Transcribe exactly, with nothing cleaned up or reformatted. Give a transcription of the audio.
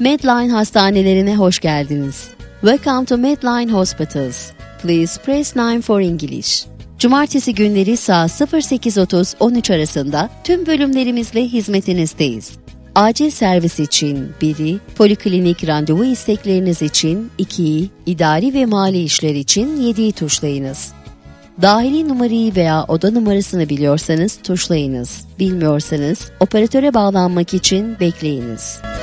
Medline hastanelerine hoş geldiniz. Welcome to Medline Hospitals. Please press nine for English. Cumartesi günleri saat sıfır sekiz otuz on üç arasında tüm bölümlerimizle hizmetinizdeyiz. Acil servis için biri, poliklinik randevu istekleriniz için ikiyi, idari ve mali işler için yediyi tuşlayınız. Dahili numarayı veya oda numarasını biliyorsanız tuşlayınız. Bilmiyorsanız operatöre bağlanmak için bekleyiniz.